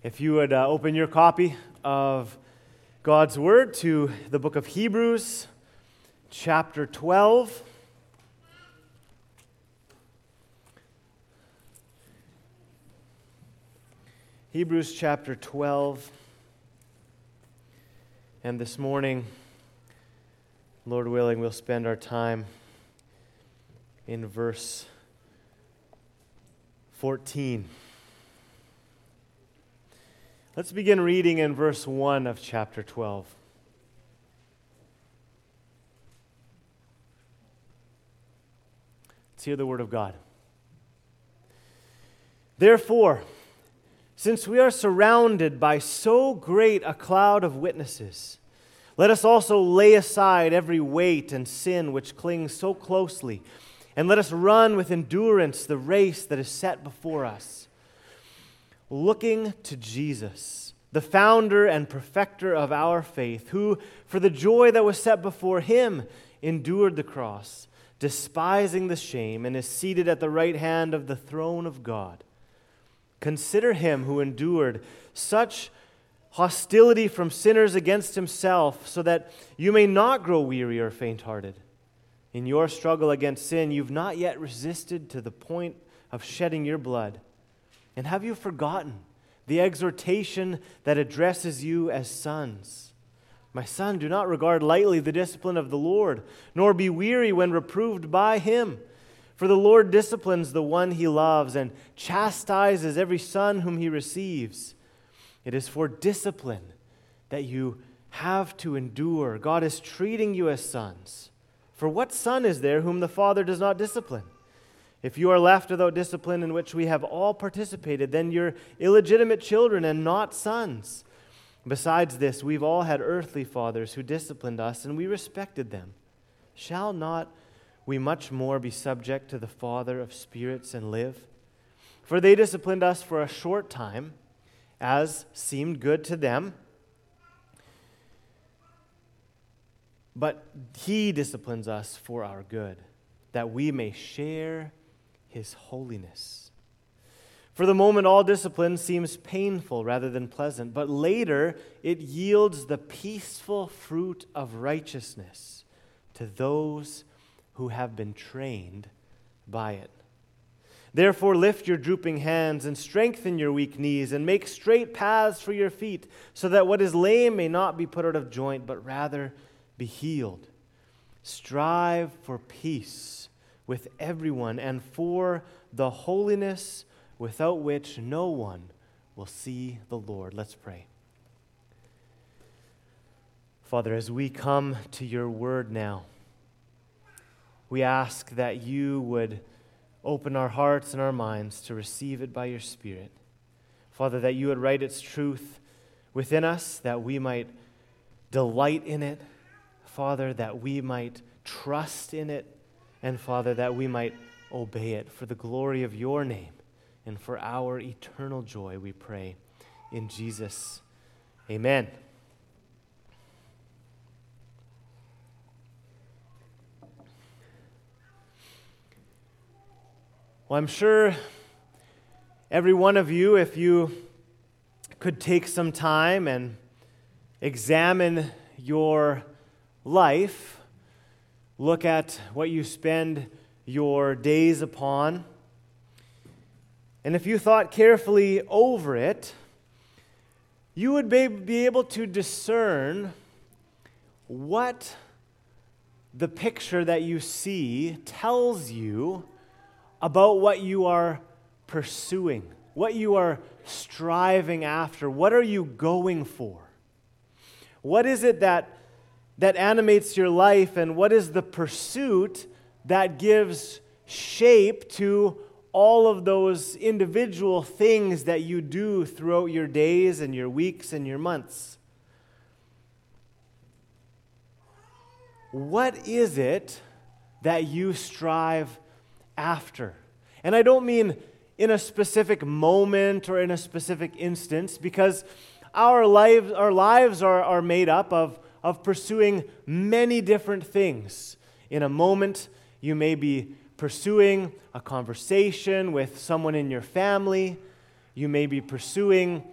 If you would open your copy of God's Word to the book of Hebrews, chapter 12. Hebrews chapter 12. And this morning, Lord willing, we'll spend our time in verse 14. Let's begin reading in verse 1 of chapter 12. Let's hear the word of God. Therefore, since we are surrounded by so great a cloud of witnesses, let us also lay aside every weight and sin which clings so closely, and let us run with endurance the race that is set before us, looking to Jesus, the founder and perfecter of our faith, who, for the joy that was set before him, endured the cross, despising the shame, and is seated at the right hand of the throne of God. Consider him who endured such hostility from sinners against himself, so that you may not grow weary or faint-hearted. In your struggle against sin, you've not yet resisted to the point of shedding your blood. And have you forgotten the exhortation that addresses you as sons? My son, do not regard lightly the discipline of the Lord, nor be weary when reproved by him. For the Lord disciplines the one he loves and chastises every son whom he receives. It is for discipline that you have to endure. God is treating you as sons. For what son is there whom the Father does not discipline? If you are left without discipline in which we have all participated, then you're illegitimate children and not sons. Besides this, we've all had earthly fathers who disciplined us, and we respected them. Shall not we much more be subject to the Father of spirits and live? For they disciplined us for a short time, as seemed good to them, but he disciplines us for our good, that we may share his holiness. For the moment, all discipline seems painful rather than pleasant, but later it yields the peaceful fruit of righteousness to those who have been trained by it. Therefore, lift your drooping hands and strengthen your weak knees and make straight paths for your feet, so that what is lame may not be put out of joint, but rather be healed. Strive for peace with everyone and for the holiness without which no one will see the Lord. Let's pray. Father, as we come to your word now, we ask that you would open our hearts and our minds to receive it by your Spirit. Father, that you would write its truth within us, that we might delight in it. Father, that we might trust in it. And Father, that we might obey it for the glory of your name and for our eternal joy, we pray. In Jesus, amen. Well, I'm sure every one of you, if you could take some time and examine your life, look at what you spend your days upon, and if you thought carefully over it, you would be able to discern what the picture that you see tells you about what you are pursuing, what you are striving after. What are you going for? What is it that animates your life, and what is the pursuit that gives shape to all of those individual things that you do throughout your days and your weeks and your months? What is it that you strive after? And I don't mean in a specific moment or in a specific instance, because our lives are made up of pursuing many different things. In a moment, you may be pursuing a conversation with someone in your family. You may be pursuing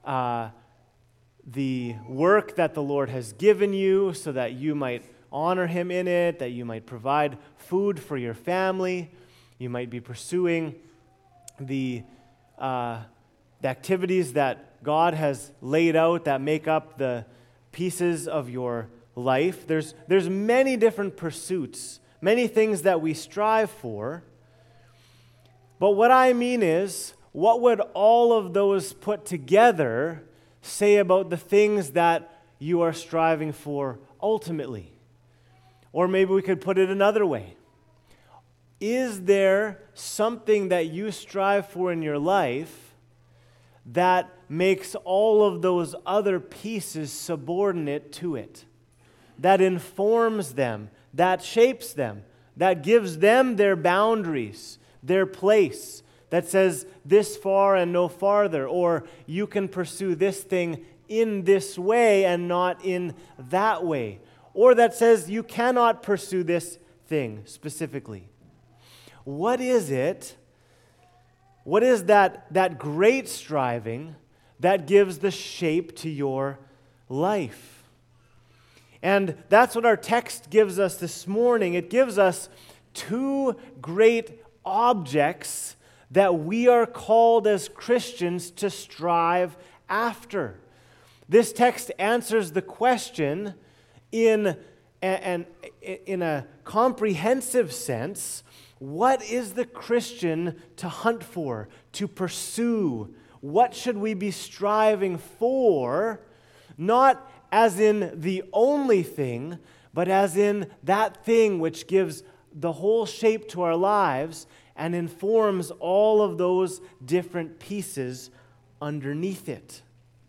the work that the Lord has given you so that you might honor Him in it, that you might provide food for your family. You might be pursuing the activities that God has laid out that make up the pieces of your life. There's many different pursuits, many things that we strive for. But what I mean is, what would all of those put together say about the things that you are striving for ultimately? Or maybe we could put it another way. Is there something that you strive for in your life that makes all of those other pieces subordinate to it, that informs them, that shapes them, that gives them their boundaries, their place, that says this far and no farther, or you can pursue this thing in this way and not in that way, or that says you cannot pursue this thing specifically? What is it? What is that great striving that gives the shape to your life? And that's what our text gives us this morning. It gives us two great objects that we are called as Christians to strive after. This text answers the question in a comprehensive sense. What is the Christian to hunt for, to pursue? What should we be striving for? Not as in the only thing, but as in that thing which gives the whole shape to our lives and informs all of those different pieces underneath it.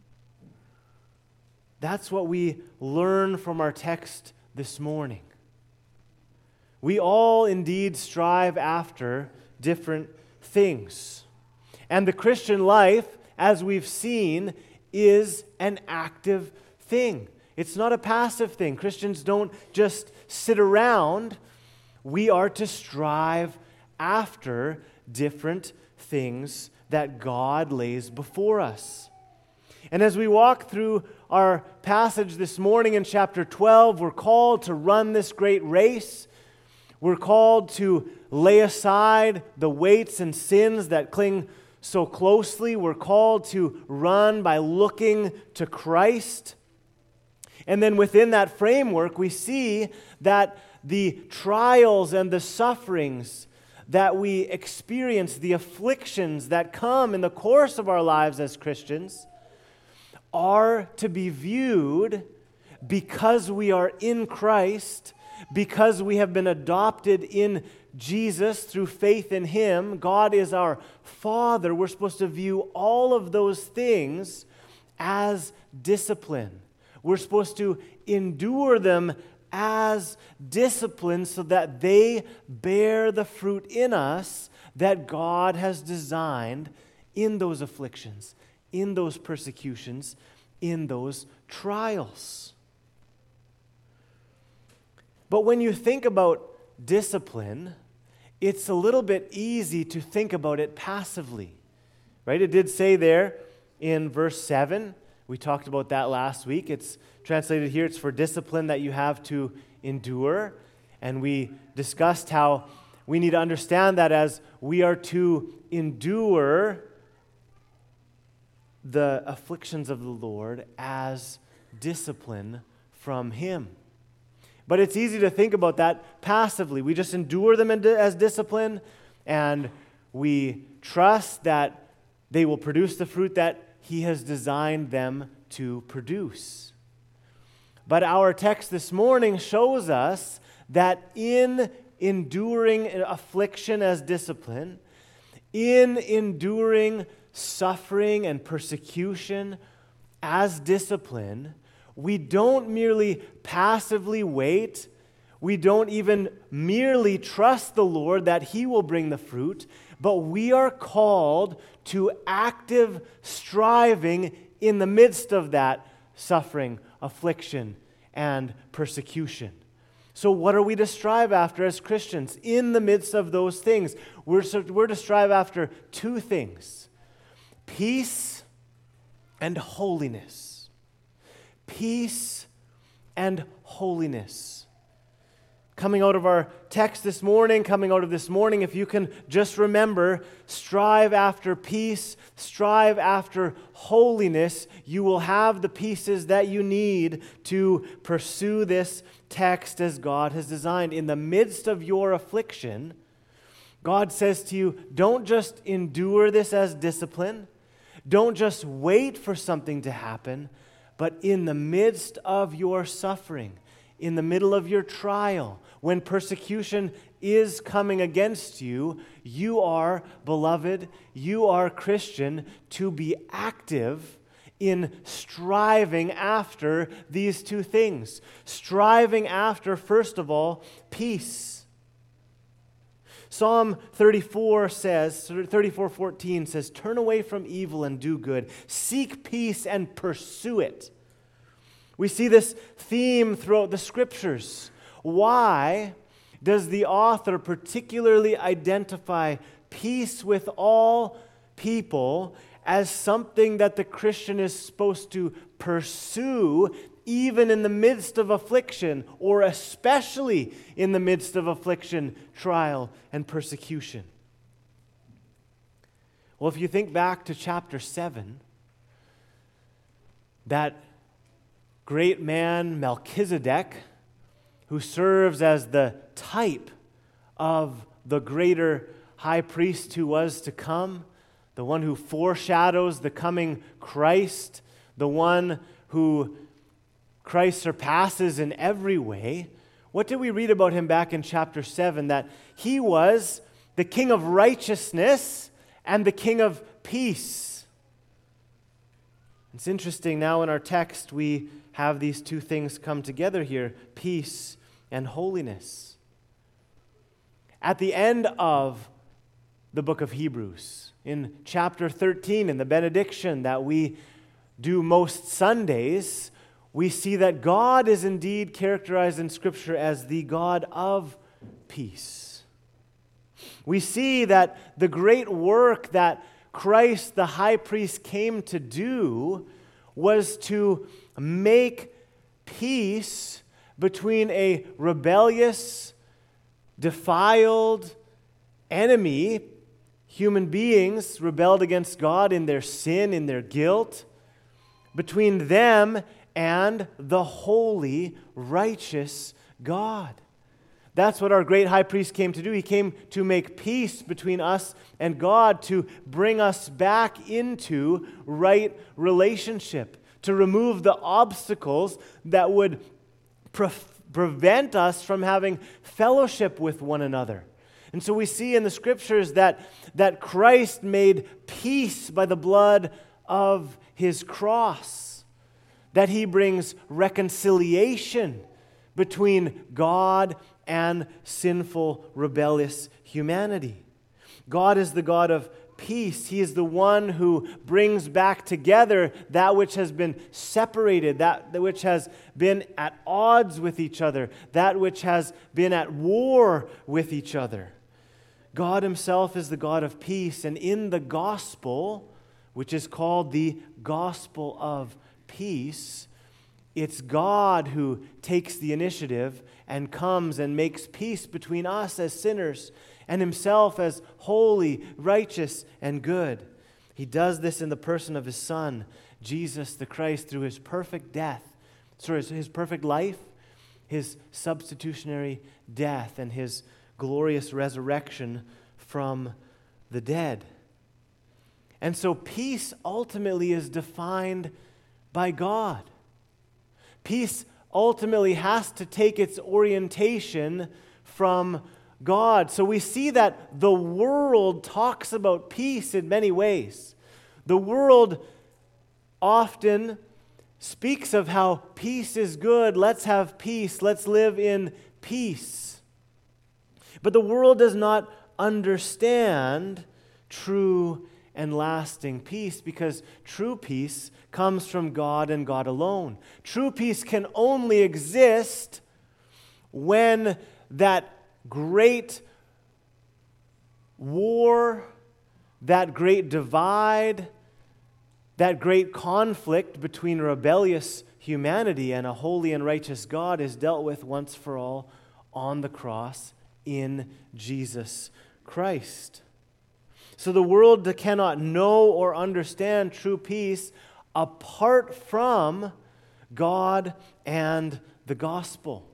That's what we learn from our text this morning. We all indeed strive after different things. And the Christian life, as we've seen, is an active thing. It's not a passive thing. Christians don't just sit around. We are to strive after different things that God lays before us. And as we walk through our passage this morning in chapter 12, we're called to run this great race. We're called to lay aside the weights and sins that cling so closely. We're called to run by looking to Christ. And then within that framework, we see that the trials and the sufferings that we experience, the afflictions that come in the course of our lives as Christians, are to be viewed because we are in Christ, because we have been adopted in Jesus through faith in Him. God is our Father. We're supposed to view all of those things as discipline. We're supposed to endure them as discipline so that they bear the fruit in us that God has designed in those afflictions, in those persecutions, in those trials. But when you think about discipline, it's a little bit easy to think about it passively, right? It did say there in verse 7, we talked about that last week. It's translated here, it's for discipline that you have to endure. And we discussed how we need to understand that as we are to endure the afflictions of the Lord as discipline from Him. But it's easy to think about that passively. We just endure them as discipline, and we trust that they will produce the fruit that He has designed them to produce. But our text this morning shows us that in enduring affliction as discipline, in enduring suffering and persecution as discipline, we don't merely passively wait. We don't even merely trust the Lord that He will bring the fruit, but we are called to active striving in the midst of that suffering, affliction, and persecution. So what are we to strive after as Christians in the midst of those things? We're to strive after two things: peace and holiness. Peace and holiness. Coming out of our text this morning, if you can just remember, strive after peace, strive after holiness, you will have the pieces that you need to pursue this text as God has designed. In the midst of your affliction, God says to you, don't just endure this as discipline, don't just wait for something to happen, but in the midst of your suffering, in the middle of your trial, when persecution is coming against you, you are, beloved, you are Christian, to be active in striving after these two things. Striving after, first of all, peace. Psalm 34:14 says, "Turn away from evil and do good. Seek peace and pursue it." We see this theme throughout the Scriptures. Why does the author particularly identify peace with all people as something that the Christian is supposed to pursue even in the midst of affliction, or especially in the midst of affliction, trial, and persecution? Well, if you think back to chapter 7, that great man Melchizedek, who serves as the type of the greater high priest who was to come, the one who foreshadows the coming Christ, the one who Christ surpasses in every way. What did we read about him back in chapter 7? That he was the king of righteousness and the king of peace. It's interesting, now in our text we have these two things come together here, peace and holiness. At the end of the book of Hebrews, in chapter 13, in the benediction that we do most Sundays, we see that God is indeed characterized in Scripture as the God of peace. We see that the great work that Christ, the high priest, came to do was to make peace between a rebellious, defiled enemy. Human beings rebelled against God in their sin, in their guilt, between them and the holy, righteous God. That's what our great high priest came to do. He came to make peace between us and God, to bring us back into right relationship, to remove the obstacles that would prevent us from having fellowship with one another. And so we see in the Scriptures that Christ made peace by the blood of his cross, that he brings reconciliation between God and sinful, rebellious humanity. God is the God of peace. He is the one who brings back together that which has been separated, that which has been at odds with each other, that which has been at war with each other. God himself is the God of peace, and in the gospel, which is called the gospel of peace, it's God who takes the initiative and comes and makes peace between us as sinners and himself as holy, righteous, and good. He does this in the person of his Son, Jesus the Christ, through his perfect his perfect life, his substitutionary death, and his glorious resurrection from the dead. And so peace ultimately is defined by God. Peace ultimately has to take its orientation from God. So we see that the world talks about peace in many ways. The world often speaks of how peace is good. Let's have peace. Let's live in peace. But the world does not understand true and lasting peace, because true peace comes from God and God alone. True peace can only exist when that great war, that great divide, That great conflict between rebellious humanity and a holy and righteous God is dealt with once for all on the cross in Jesus Christ. So the world cannot know or understand true peace apart from God and the gospel.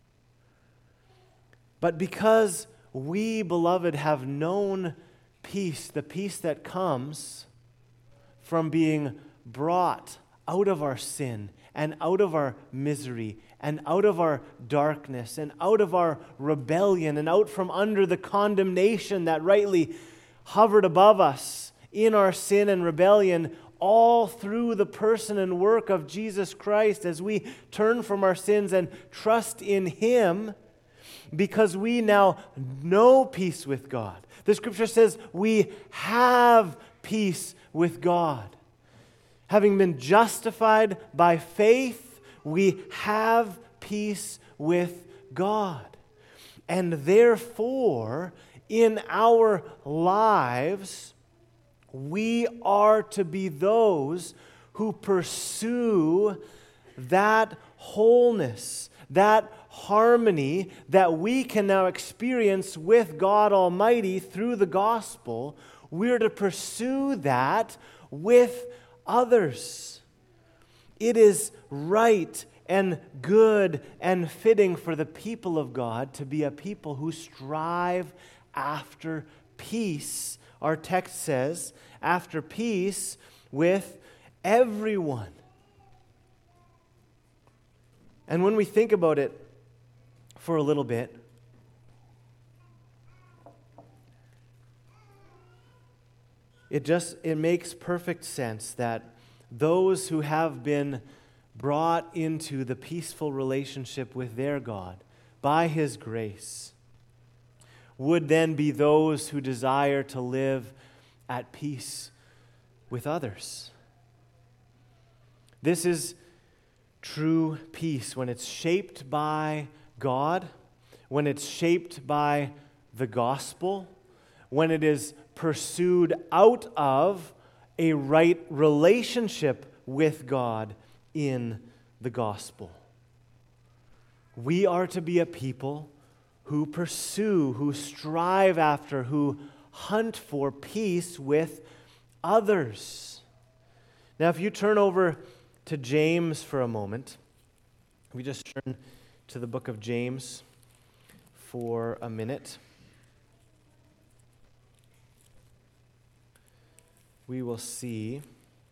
But because we, beloved, have known peace, the peace that comes from being brought out of our sin and out of our misery and out of our darkness and out of our rebellion and out from under the condemnation that rightly hovered above us in our sin and rebellion, all through the person and work of Jesus Christ as we turn from our sins and trust in Him, because we now know peace with God. The Scripture says we have peace with God. Having been justified by faith, we have peace with God. And therefore, in our lives, we are to be those who pursue that wholeness, that harmony that we can now experience with God Almighty through the gospel. We're to pursue that with others. It is right and good and fitting for the people of God to be a people who strive after peace. Our text says, after peace with everyone. And when we think about it for a little bit, it makes perfect sense that those who have been brought into the peaceful relationship with their God by His grace would then be those who desire to live at peace with others. This is true peace when it's shaped by God, when it's shaped by the gospel, when it is pursued out of a right relationship with God in the gospel. We are to be a people who pursue, who strive after, who hunt for peace with others. Now, if you turn over to James for a moment, we just turn to the book of James for a minute. We will see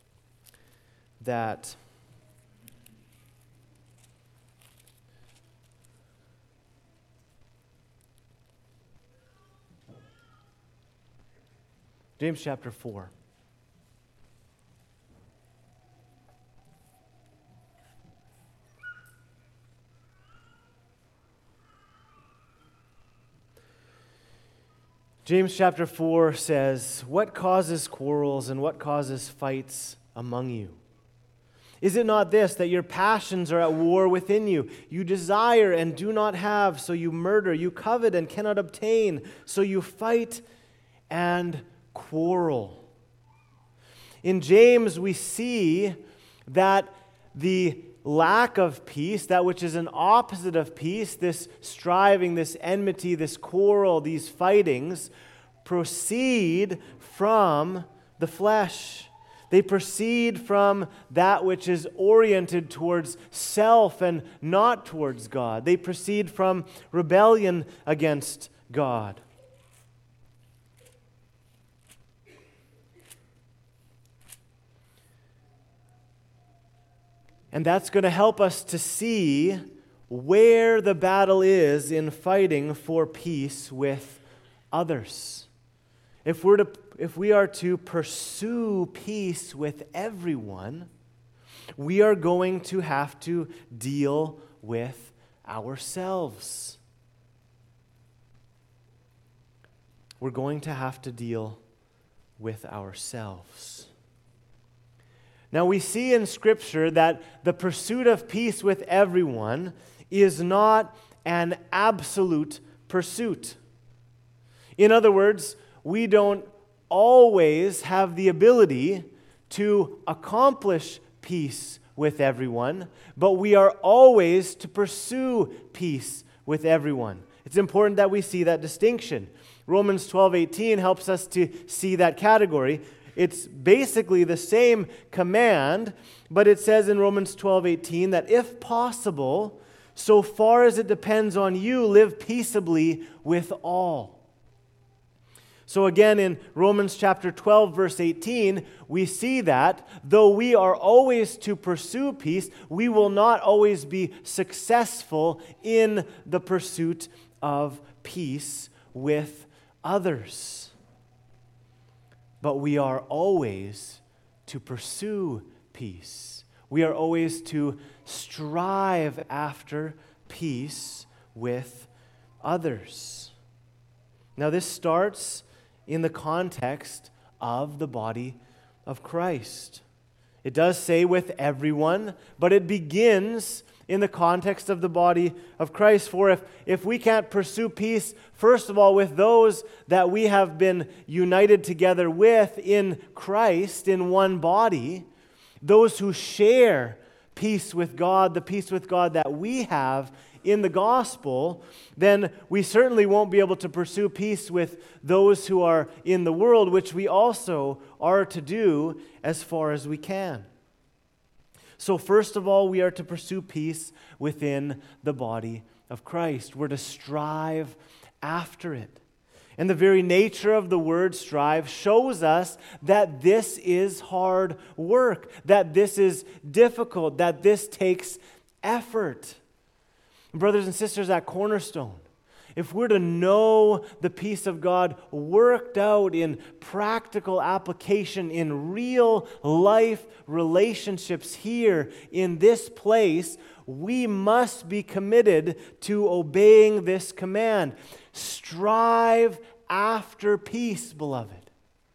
that James chapter 4. James chapter 4 says, "What causes quarrels and what causes fights among you? Is it not this, that your passions are at war within you? You desire and do not have, so you murder. You covet and cannot obtain, so you fight and quarrel." In James, we see that the lack of peace, that which is an opposite of peace, this striving, this enmity, this quarrel, these fightings, proceed from the flesh. They proceed from that which is oriented towards self and not towards God. They proceed from rebellion against God. And that's going to help us to see where the battle is in fighting for peace with others. If we are to pursue peace with everyone, we are going to have to deal with ourselves. We're going to have to deal with ourselves. Now, we see in Scripture that the pursuit of peace with everyone is not an absolute pursuit. In other words, we don't always have the ability to accomplish peace with everyone, but we are always to pursue peace with everyone. It's important that we see that distinction. Romans 12:18 helps us to see that category. It's basically the same command, but it says in Romans 12:18 that if possible, so far as it depends on you, live peaceably with all. So again, in Romans chapter 12, verse 18, we see that though we are always to pursue peace, we will not always be successful in the pursuit of peace with others. But we are always to pursue peace. We are always to strive after peace with others. Now, this starts in the context of the body of Christ. It does say with everyone, but it begins in the context of the body of Christ. For if we can't pursue peace, first of all, with those that we have been united together with in Christ, in one body, those who share peace with God, the peace with God that we have in the gospel, then we certainly won't be able to pursue peace with those who are in the world, which we also are to do as far as we can. So first of all, we are to pursue peace within the body of Christ. We're to strive after it. And the very nature of the word strive shows us that this is hard work, that this is difficult, that this takes effort. Brothers and sisters at Cornerstone, if we're to know the peace of God worked out in practical application in real life relationships here in this place, we must be committed to obeying this command. Strive after peace, beloved.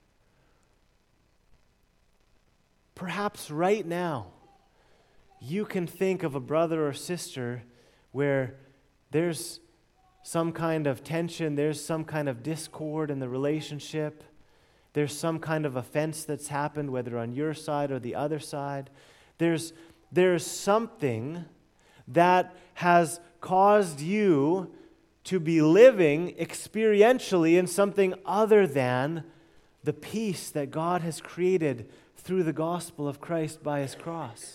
Perhaps right now, you can think of a brother or sister where there's some kind of tension, there's some kind of discord in the relationship, there's some kind of offense that's happened, whether on your side or the other side. There's something that has caused you to be living experientially in something other than the peace that God has created through the gospel of Christ by His cross.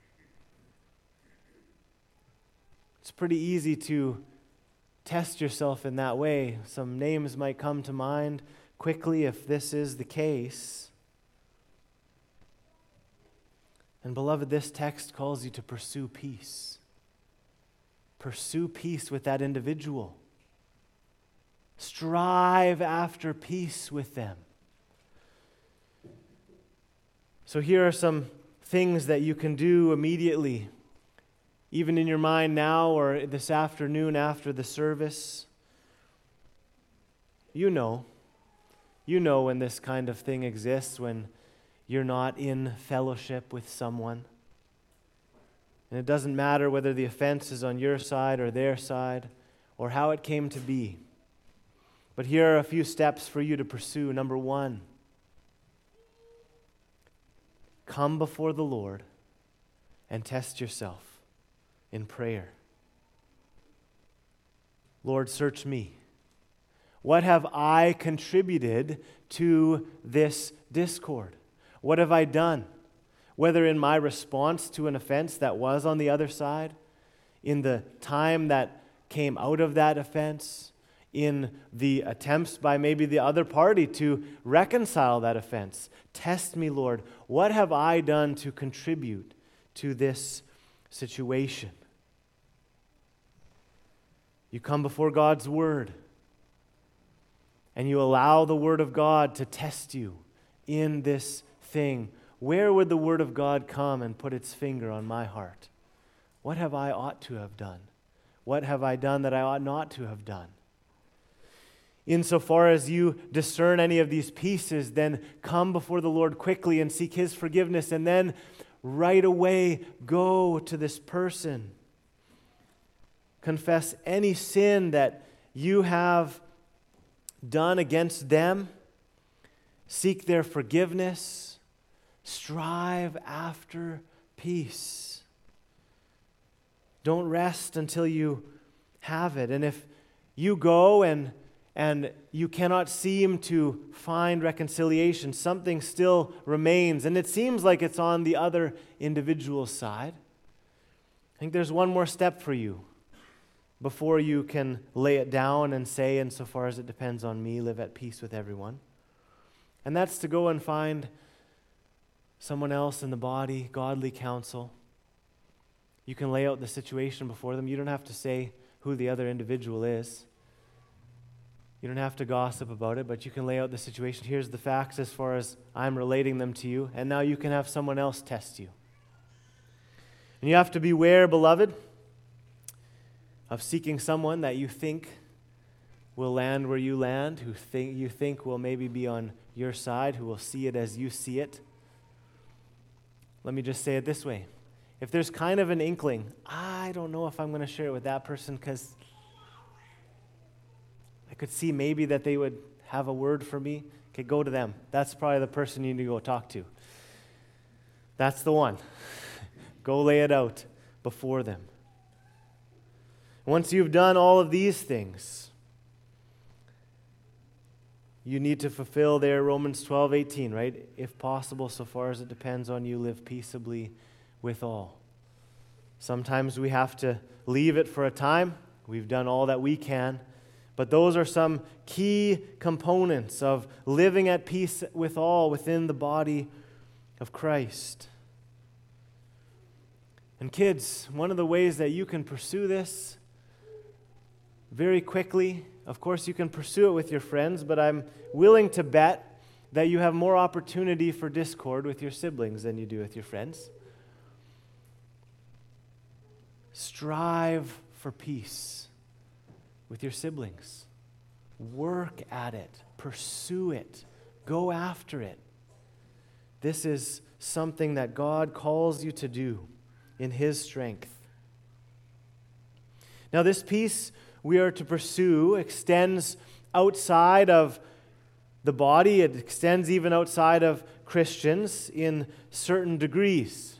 It's pretty easy to test yourself in that way. Some names might come to mind quickly if this is the case. And beloved, this text calls you to pursue peace. Pursue peace with that individual. Strive after peace with them. So here are some things that you can do immediately, even in your mind now or this afternoon after the service. You know when this kind of thing exists, when you're not in fellowship with someone. And it doesn't matter whether the offense is on your side or their side or how it came to be. But here are a few steps for you to pursue. Number one, come before the Lord and test yourself in prayer. Lord, search me. What have I contributed to this discord? What have I done? Whether in my response to an offense that was on the other side, in the time that came out of that offense, in the attempts by maybe the other party to reconcile that offense. Test me, Lord. What have I done to contribute to this situation? You come before God's Word, and you allow the Word of God to test you in this thing. Where would the Word of God come and put its finger on my heart? What have I ought to have done? What have I done that I ought not to have done? Insofar as you discern any of these pieces, then come before the Lord quickly and seek His forgiveness, and then right away go to this person. Confess any sin that you have done against them. Seek their forgiveness. Strive after peace. Don't rest until you have it. And if you go and you cannot seem to find reconciliation, something still remains, and it seems like it's on the other individual's side, I think there's one more step for you before you can lay it down and say, insofar as it depends on me, live at peace with everyone. And that's to go and find someone else in the body, godly counsel. You can lay out the situation before them. You don't have to say who the other individual is. You don't have to gossip about it, but you can lay out the situation. Here's the facts as far as I'm relating them to you, and now you can have someone else test you. And you have to beware, beloved, of seeking someone that you think will land where you land, who you think will maybe be on your side, who will see it as you see it. Let me just say it this way. If there's kind of an inkling, I don't know if I'm going to share it with that person because I could see maybe that they would have a word for me. Okay, go to them. That's probably the person you need to go talk to. That's the one. Go lay it out before them. Once you've done all of these things, you need to fulfill there Romans 12:18, right? If possible, so far as it depends on you, live peaceably with all. Sometimes we have to leave it for a time. We've done all that we can. But those are some key components of living at peace with all within the body of Christ. And kids, one of the ways that you can pursue this very quickly, of course you can pursue it with your friends, but I'm willing to bet that you have more opportunity for discord with your siblings than you do with your friends. Strive for peace with your siblings. Work at it. Pursue it. Go after it. This is something that God calls you to do in His strength. Now, this peace we are to pursue extends outside of the body. It extends even outside of Christians in certain degrees.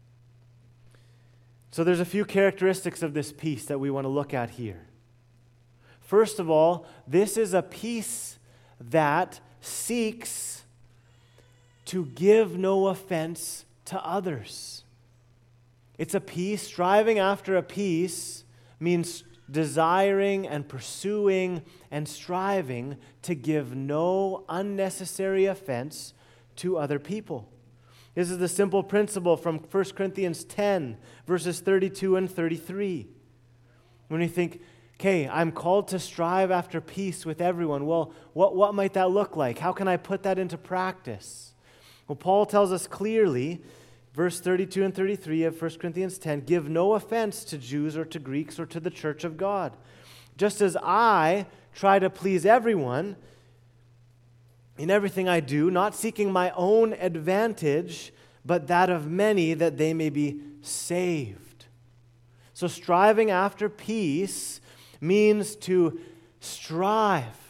So there's a few characteristics of this peace that we want to look at here. First of all, this is a peace that seeks to give no offense to others. It's a peace, striving after a peace means desiring and pursuing and striving to give no unnecessary offense to other people. This is the simple principle from 1 Corinthians 10, verses 32 and 33. When we think, okay, I'm called to strive after peace with everyone. Well, what might that look like? How can I put that into practice? Well, Paul tells us clearly, verse 32 and 33 of 1 Corinthians 10, give no offense to Jews or to Greeks or to the church of God. Just as I try to please everyone in everything I do, not seeking my own advantage, but that of many, that they may be saved. So striving after peace means to strive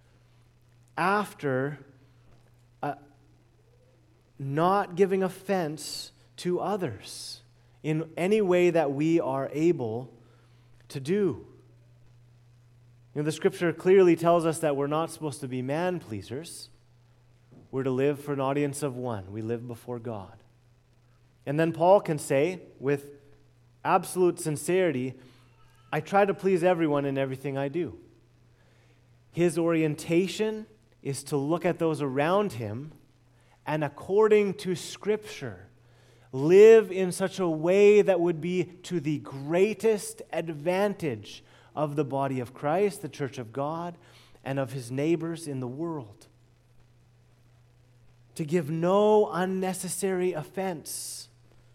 after not giving offense to others in any way that we are able to do. You know, the Scripture clearly tells us that we're not supposed to be man-pleasers. We're to live for an audience of one. We live before God. And then Paul can say, with absolute sincerity, I try to please everyone in everything I do. His orientation is to look at those around him and, according to Scripture, live in such a way that would be to the greatest advantage of the body of Christ, the church of God, and of his neighbors in the world. To give no unnecessary offense.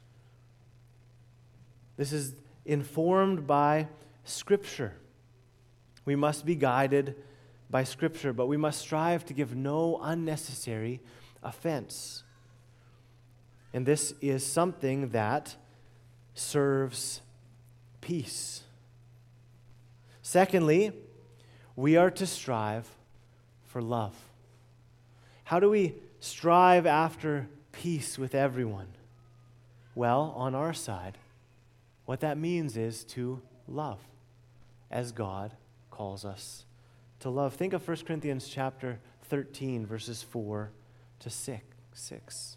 This is informed by Scripture. We must be guided by Scripture, but we must strive to give no unnecessary offense. And this is something that serves peace. Secondly, we are to strive for love. How do we strive after peace with everyone. Well, on our side, what that means is to love as God calls us to love. Think of 1 Corinthians chapter 13, verses 4 to 6.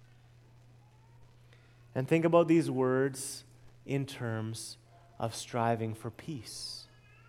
And think about these words in terms of striving for peace.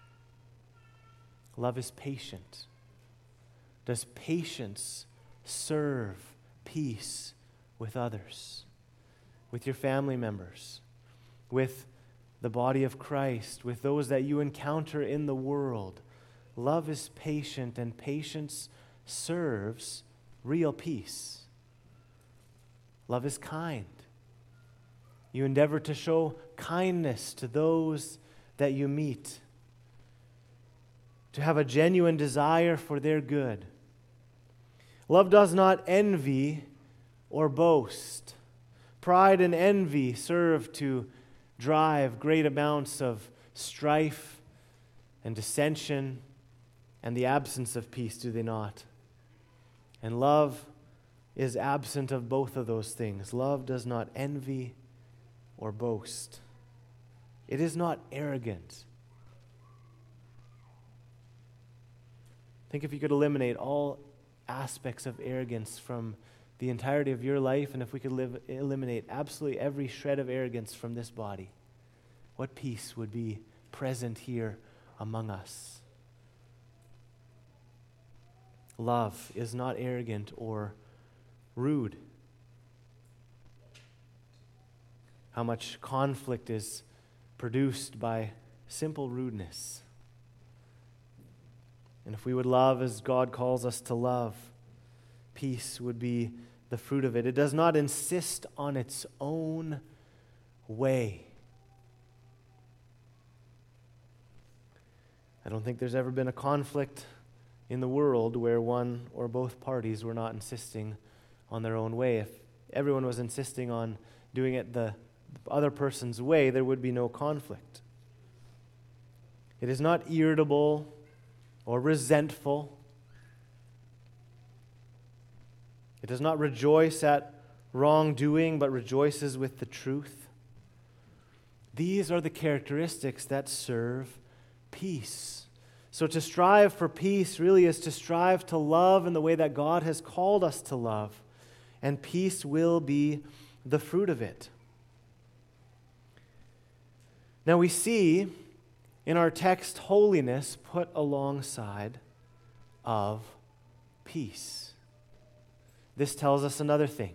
Love is patient. Does patience serve peace with others, with your family members, with the body of Christ, with those that you encounter in the world? Love is patient, and patience serves real peace. Love is kind. You endeavor to show kindness to those that you meet, to have a genuine desire for their good. Love does not envy or boast. Pride and envy serve to drive great amounts of strife and dissension and the absence of peace, do they not? And love is absent of both of those things. Love does not envy or boast. It is not arrogant. Think if you could eliminate all aspects of arrogance from the entirety of your life, and if we could eliminate absolutely every shred of arrogance from this body, what peace would be present here among us? Love is not arrogant or rude. How much conflict is produced by simple rudeness. And if we would love as God calls us to love, peace would be the fruit of it. It does not insist on its own way. I don't think there's ever been a conflict in the world where one or both parties were not insisting on their own way. If everyone was insisting on doing it the other person's way, there would be no conflict. It is not irritable or resentful. It does not rejoice at wrongdoing, but rejoices with the truth. These are the characteristics that serve peace. So to strive for peace really is to strive to love in the way that God has called us to love, and peace will be the fruit of it. Now we see in our text holiness put alongside of peace. This tells us another thing.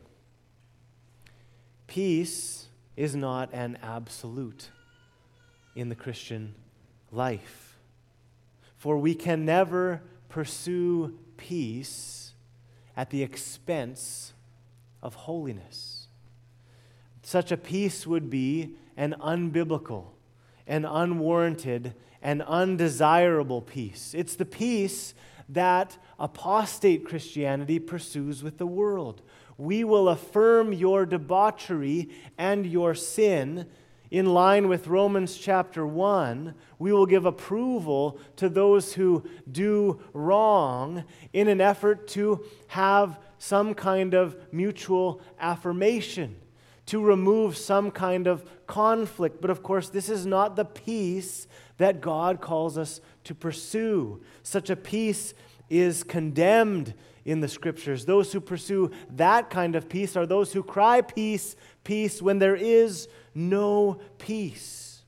Peace is not an absolute in the Christian life. For we can never pursue peace at the expense of holiness. Such a peace would be an unbiblical, an unwarranted, and undesirable peace. It's the peace that apostate Christianity pursues with the world. We will affirm your debauchery and your sin in line with Romans chapter 1. We will give approval to those who do wrong in an effort to have some kind of mutual affirmation, to remove some kind of conflict. But of course, this is not the peace that God calls us to pursue. Such a peace is condemned in the Scriptures. Those who pursue that kind of peace are those who cry peace, peace, when there is no peace.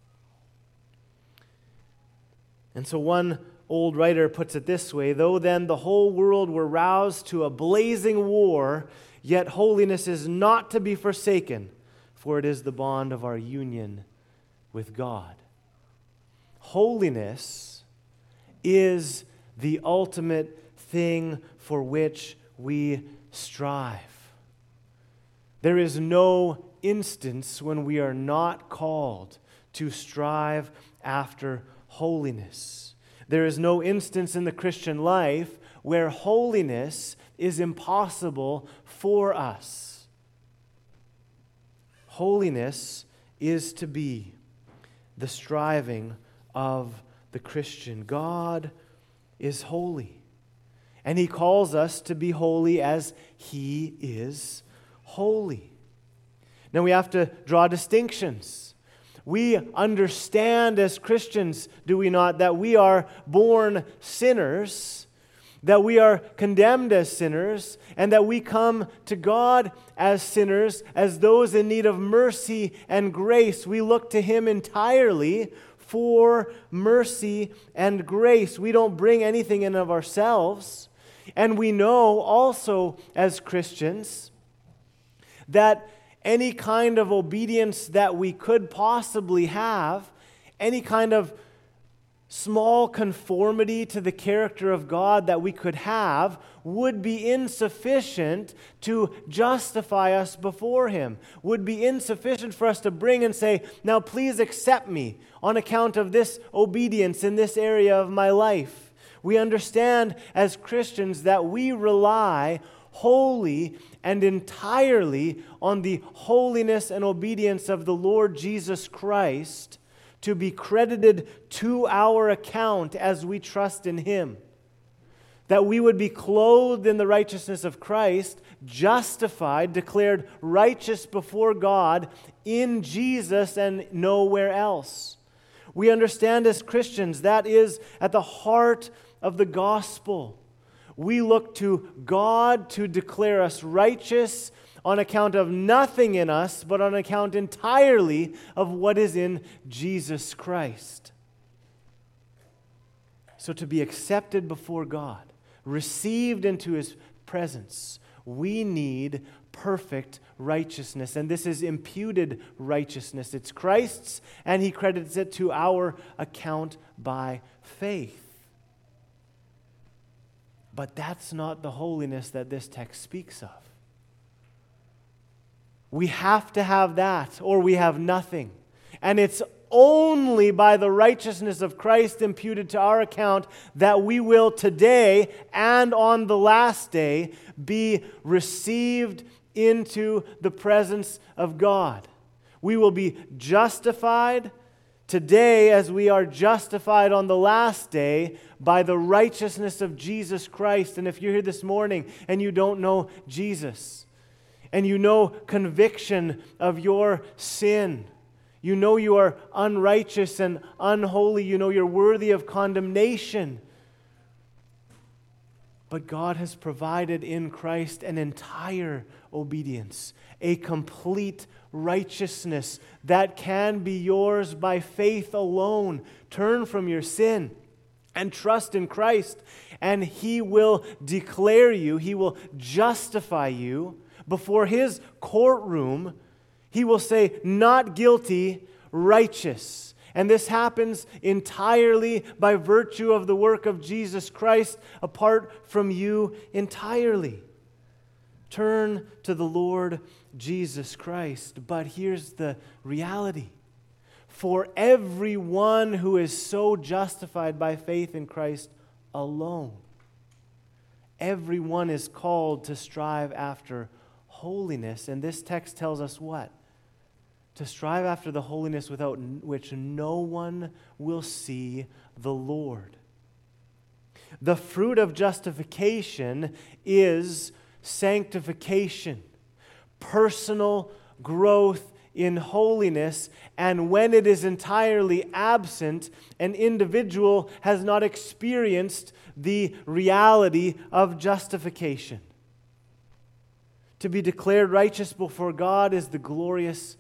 And so one old writer puts it this way: though then the whole world were roused to a blazing war, yet holiness is not to be forsaken, for it is the bond of our union with God. Holiness is the ultimate thing for which we strive. There is no instance when we are not called to strive after holiness. There is no instance in the Christian life where holiness is impossible for us. Holiness is to be the striving of the Christian. God is holy, and He calls us to be holy as He is holy. Now we have to draw distinctions. We understand as Christians, do we not, that we are born sinners, that we are condemned as sinners, and that we come to God as sinners, as those in need of mercy and grace. We look to Him entirely for mercy and grace. We don't bring anything in of ourselves. And we know also as Christians that any kind of obedience that we could possibly have, any kind of small conformity to the character of God that we could have, would be insufficient to justify us before Him, would be insufficient for us to bring and say, now please accept me on account of this obedience in this area of my life. We understand as Christians that we rely wholly and entirely on the holiness and obedience of the Lord Jesus Christ to be credited to our account as we trust in Him. That we would be clothed in the righteousness of Christ, justified, declared righteous before God in Jesus and nowhere else. We understand as Christians that is at the heart of the gospel. We look to God to declare us righteous on account of nothing in us, but on account entirely of what is in Jesus Christ. So to be accepted before God, received into His presence, we need perfect righteousness. And this is imputed righteousness. It's Christ's, and He credits it to our account by faith. But that's not the holiness that this text speaks of. We have to have that, or we have nothing. And it's only by the righteousness of Christ imputed to our account that we will today and on the last day be received into the presence of God. We will be justified today as we are justified on the last day by the righteousness of Jesus Christ. And if you're here this morning and you don't know Jesus, and you know conviction of your sin, you know you are unrighteous and unholy, you know you're worthy of condemnation, but God has provided in Christ an entire obedience, a complete righteousness that can be yours by faith alone. Turn from your sin and trust in Christ, and He will declare you, He will justify you before His courtroom. He will say, not guilty, righteous. And this happens entirely by virtue of the work of Jesus Christ, apart from you entirely. Turn to the Lord Jesus Christ. But here's the reality. For everyone who is so justified by faith in Christ alone, everyone is called to strive after holiness. And this text tells us what? To strive after the holiness without which no one will see the Lord. The fruit of justification is sanctification, personal growth in holiness, and when it is entirely absent, an individual has not experienced the reality of justification. To be declared righteous before God is the glorious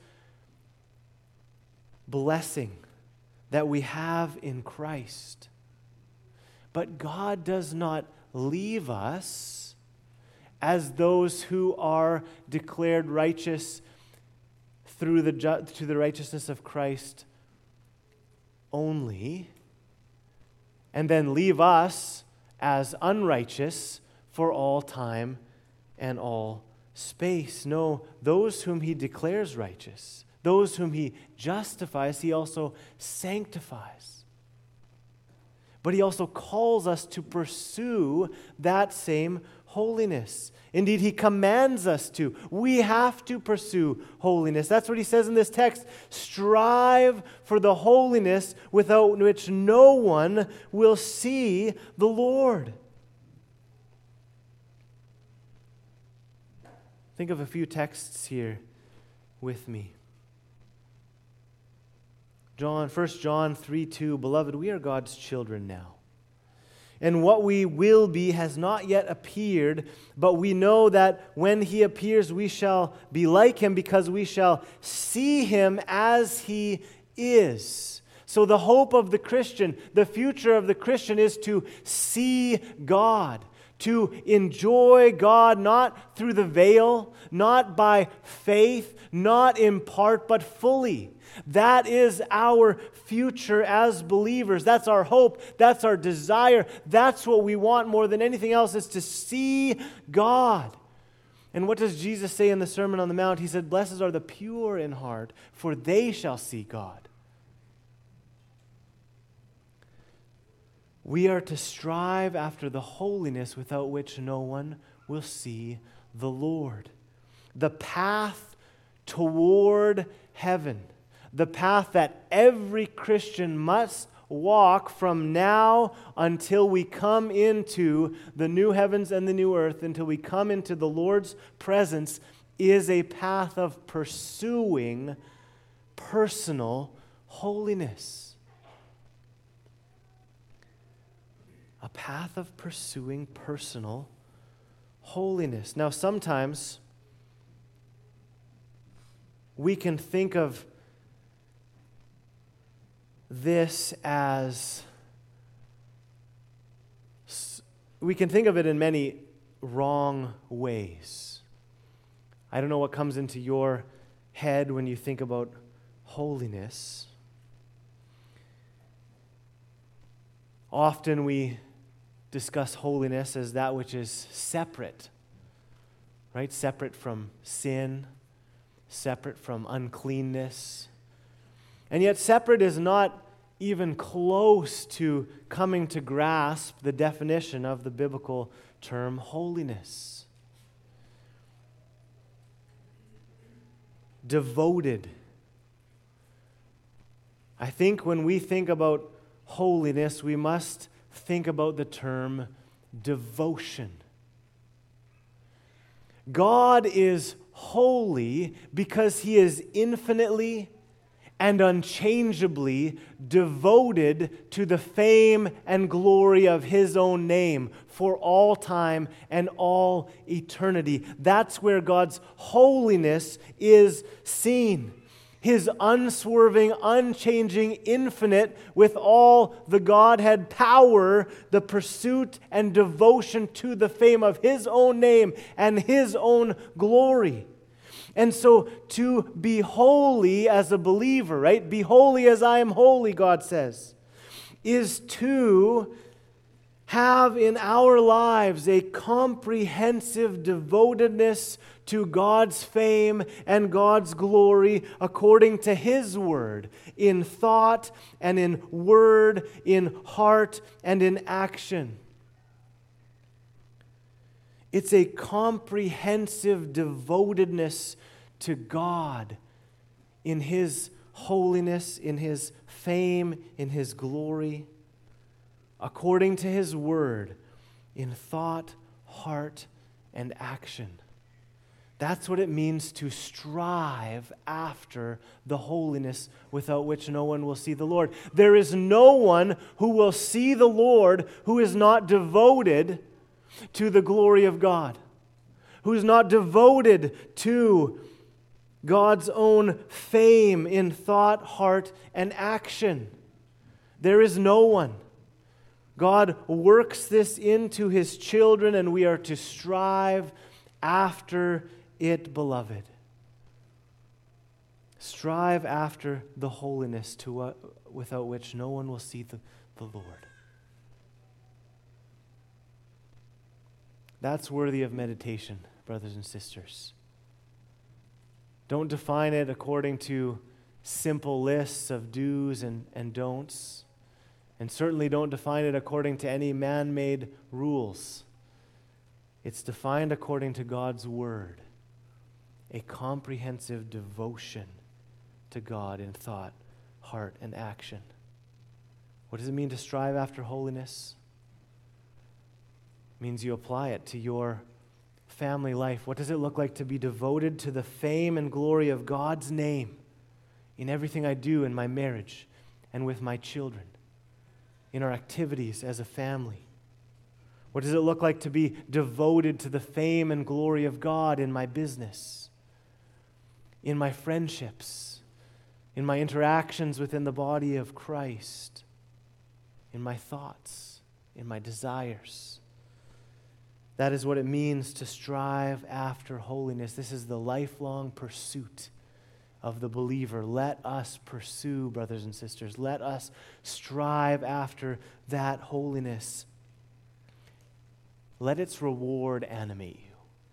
blessing that we have in Christ. But God does not leave us as those who are declared righteous through the righteousness of Christ only, and then leave us as unrighteous for all time and all space. No, those whom He declares righteous, those whom He justifies, He also sanctifies. But He also calls us to pursue that same holiness. Indeed, He commands us to. We have to pursue holiness. That's what He says in this text. Strive for the holiness without which no one will see the Lord. Think of a few texts here with me. 1 John 3:2, Beloved, we are God's children now. And what we will be has not yet appeared, but we know that when He appears, we shall be like Him because we shall see Him as He is. So the hope of the Christian, the future of the Christian is to see God, to enjoy God not through the veil, not by faith, not in part, but fully. That is our future as believers. That's our hope. That's our desire. That's what we want more than anything else, is to see God. And what does Jesus say in the Sermon on the Mount? He said, Blessed are the pure in heart, for they shall see God. We are to strive after the holiness without which no one will see the Lord. The path toward heaven. The path that every Christian must walk from now until we come into the new heavens and the new earth, until we come into the Lord's presence, is a path of pursuing personal holiness. A path of pursuing personal holiness. Now, sometimes we can think of this as, we can think of it in many wrong ways. I don't know what comes into your head when you think about holiness. Often we discuss holiness as that which is separate, right? Separate from sin, separate from uncleanness. And yet separate is not even close to coming to grasp the definition of the biblical term holiness. Devoted. I think when we think about holiness, we must think about the term devotion. God is holy because He is infinitely and unchangeably devoted to the fame and glory of His own name for all time and all eternity. That's where God's holiness is seen. His unswerving, unchanging, infinite, with all the Godhead power, the pursuit and devotion to the fame of His own name and His own glory. And so to be holy as a believer, right? Be holy as I am holy, God says, is to have in our lives a comprehensive devotedness to God's fame and God's glory according to His word, in thought and in word, in heart and in action. It's a comprehensive devotedness to God in His holiness, in His fame, in His glory, according to His word, in thought, heart, and action. That's what it means to strive after the holiness without which no one will see the Lord. There is no one who will see the Lord who is not devoted to the glory of God, who is not devoted to God's own fame in thought, heart, and action. There is no one. God works this into His children, and we are to strive after it, beloved. Strive after the holiness without which no one will see the Lord. That's worthy of meditation, brothers and sisters. Don't define it according to simple lists of do's and don'ts. And certainly don't define it according to any man-made rules. It's defined according to God's word. A comprehensive devotion to God in thought, heart, and action. What does it mean to strive after holiness? It means you apply it to your family life? What does it look like to be devoted to the fame and glory of God's name in everything I do in my marriage and with my children, in our activities as a family? What does it look like to be devoted to the fame and glory of God in my business, in my friendships, in my interactions within the body of Christ, in my thoughts, in my desires? That is what it means to strive after holiness. This is the lifelong pursuit of the believer. Let us pursue, brothers and sisters. Let us strive after that holiness. Let its reward animate you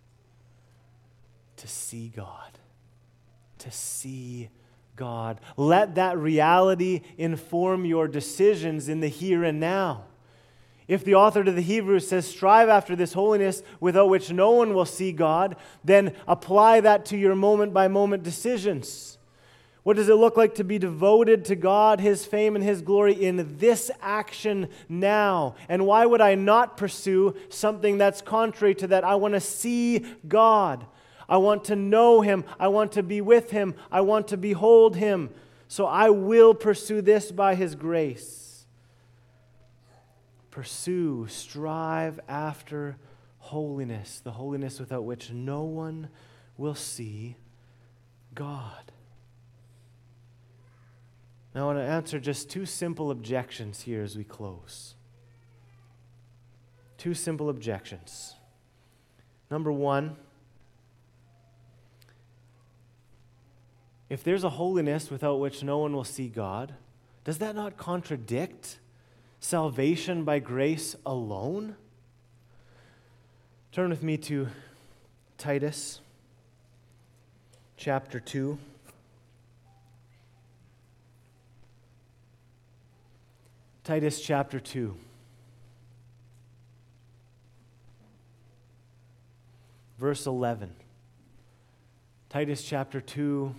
to see God. To see God. Let that reality inform your decisions in the here and now. If the author to the Hebrews says, strive after this holiness without which no one will see God, then apply that to your moment-by-moment decisions. What does it look like to be devoted to God, His fame, and His glory in this action now? And why would I not pursue something that's contrary to that? I want to see God. I want to know Him. I want to be with Him. I want to behold Him. So I will pursue this by His grace. Pursue, strive after holiness, the holiness without which no one will see God. Now I want to answer just two simple objections here as we close. Two simple objections. Number one, if there's a holiness without which no one will see God, does that not contradict salvation by grace alone? Turn with me to Titus chapter 2. Titus chapter 2. Verse 11. Titus chapter 2,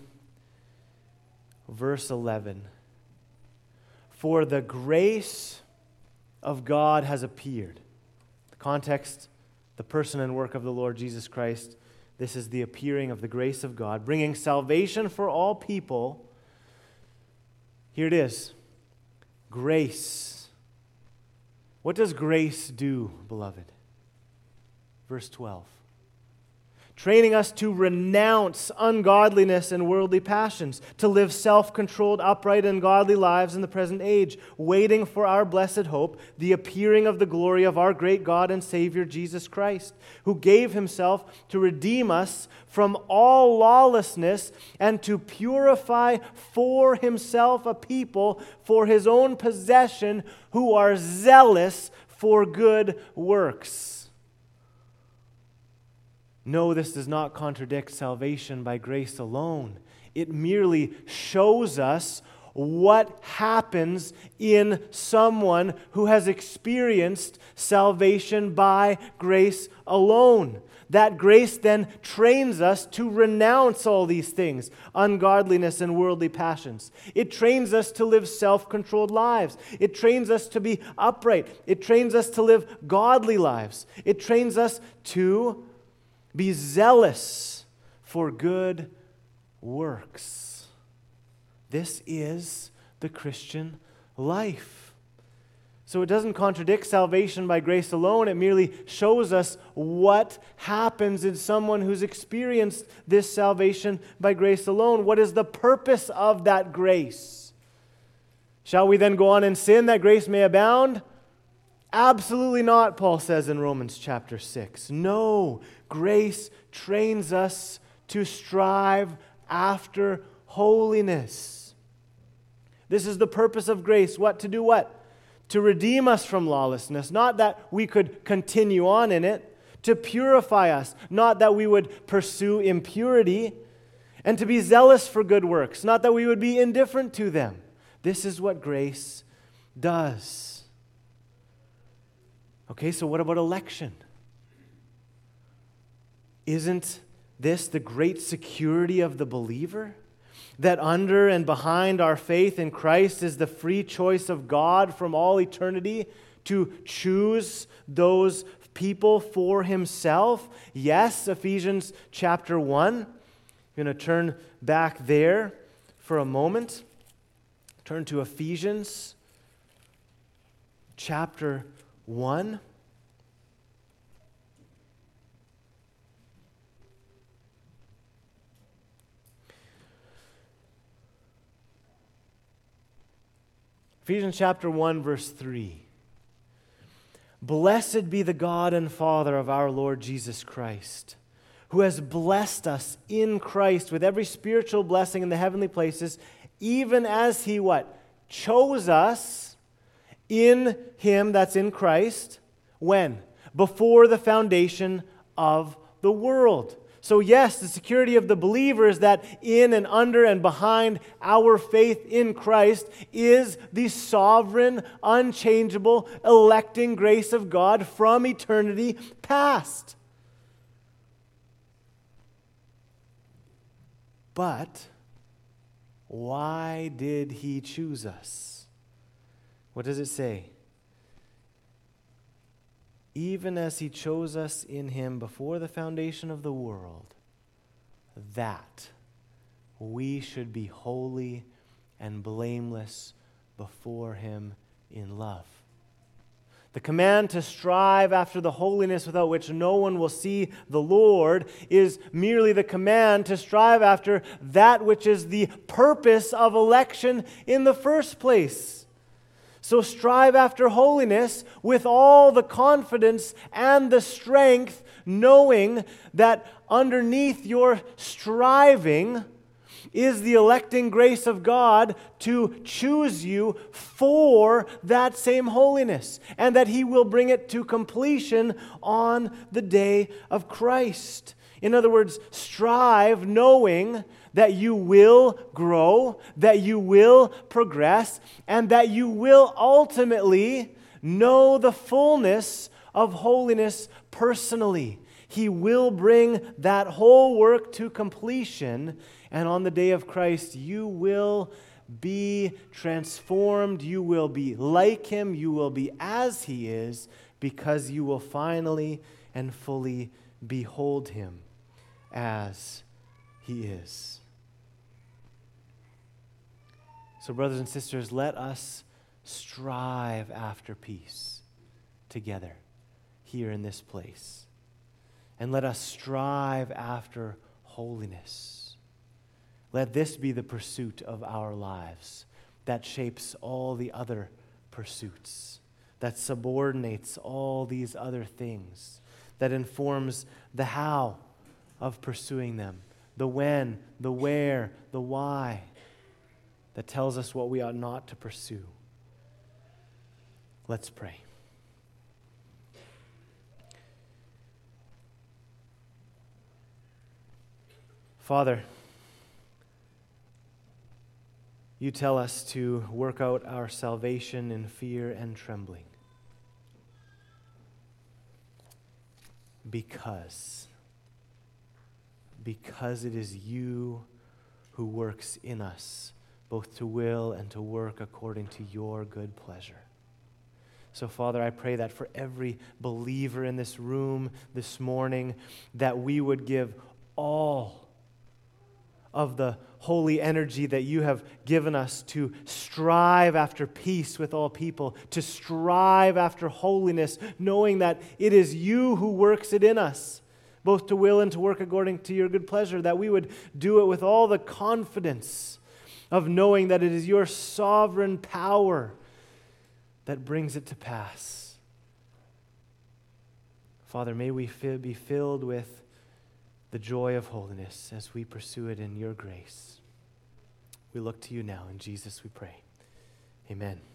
verse 11. For the grace of God has appeared. The context, the person and work of the Lord Jesus Christ. This is the appearing of the grace of God, bringing salvation for all people. Here it is. Grace. What does grace do, beloved? Verse 12. Training us to renounce ungodliness and worldly passions, to live self-controlled, upright, and godly lives in the present age, waiting for our blessed hope, the appearing of the glory of our great God and Savior Jesus Christ, who gave Himself to redeem us from all lawlessness and to purify for Himself a people for His own possession who are zealous for good works. No, this does not contradict salvation by grace alone. It merely shows us what happens in someone who has experienced salvation by grace alone. That grace then trains us to renounce all these things, ungodliness and worldly passions. It trains us to live self-controlled lives. It trains us to be upright. It trains us to live godly lives. It trains us to be zealous for good works. This is the Christian life. So it doesn't contradict salvation by grace alone. It merely shows us what happens in someone who's experienced this salvation by grace alone. What is the purpose of that grace? Shall we then go on in sin that grace may abound? Absolutely not, Paul says in Romans chapter 6. No, grace trains us to strive after holiness. This is the purpose of grace. What to do what? To redeem us from lawlessness, not that we could continue on in it. To purify us, not that we would pursue impurity. And to be zealous for good works, not that we would be indifferent to them. This is what grace does. Okay, so what about election? Isn't this the great security of the believer? That under and behind our faith in Christ is the free choice of God from all eternity to choose those people for himself? Yes, Ephesians chapter 1. I'm going to turn back there for a moment. Turn to Ephesians chapter 1. Ephesians chapter 1, verse 3. Blessed be the God and Father of our Lord Jesus Christ, who has blessed us in Christ with every spiritual blessing in the heavenly places, even as he what? Chose us in him, that's in Christ. When? Before the foundation of the world. So yes, the security of the believer is that in and under and behind our faith in Christ is the sovereign, unchangeable, electing grace of God from eternity past. But why did he choose us? What does it say? Even as he chose us in him before the foundation of the world, that we should be holy and blameless before him in love. The command to strive after the holiness without which no one will see the Lord is merely the command to strive after that which is the purpose of election in the first place. So strive after holiness with all the confidence and the strength, knowing that underneath your striving is the electing grace of God to choose you for that same holiness, and that he will bring it to completion on the day of Christ. In other words, strive knowing that you will grow, that you will progress, and that you will ultimately know the fullness of holiness personally. He will bring that whole work to completion, and on the day of Christ, you will be transformed, you will be like him, you will be as he is, because you will finally and fully behold him as he is. So, brothers and sisters, let us strive after peace together here in this place. And let us strive after holiness. Let this be the pursuit of our lives that shapes all the other pursuits, that subordinates all these other things, that informs the how of pursuing them, the when, the where, the why, that tells us what we ought not to pursue. Let's pray. Father, you tell us to work out our salvation in fear and trembling. Because it is you who works in us, both to will and to work according to your good pleasure. So, Father, I pray that for every believer in this room this morning, that we would give all of the holy energy that you have given us to strive after peace with all people, to strive after holiness, knowing that it is you who works it in us, both to will and to work according to your good pleasure, that we would do it with all the confidence of knowing that it is your sovereign power that brings it to pass. Father, may we be filled with the joy of holiness as we pursue it in your grace. We look to you now. In Jesus we pray. Amen.